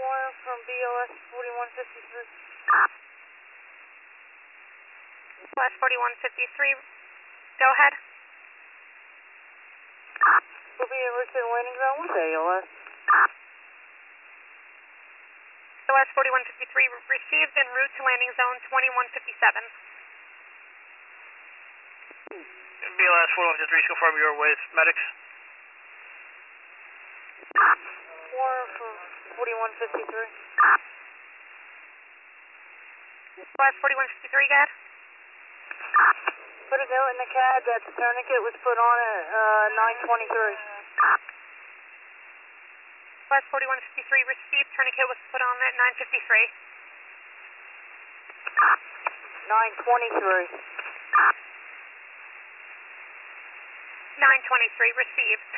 1 from BLS 4153. BLS 4153, go ahead. We'll be in route to the landing zone with ALS. BLS 4153 received en route to landing zone 2157. BLS 4153, confirm you're with medics. 4 from 4153. BLS 4153, go ahead. Put a note in the CAD that the tourniquet was put on at 9:23. BLS 4153 received, tourniquet was put on at 9:53. 9:23. 9:23 received.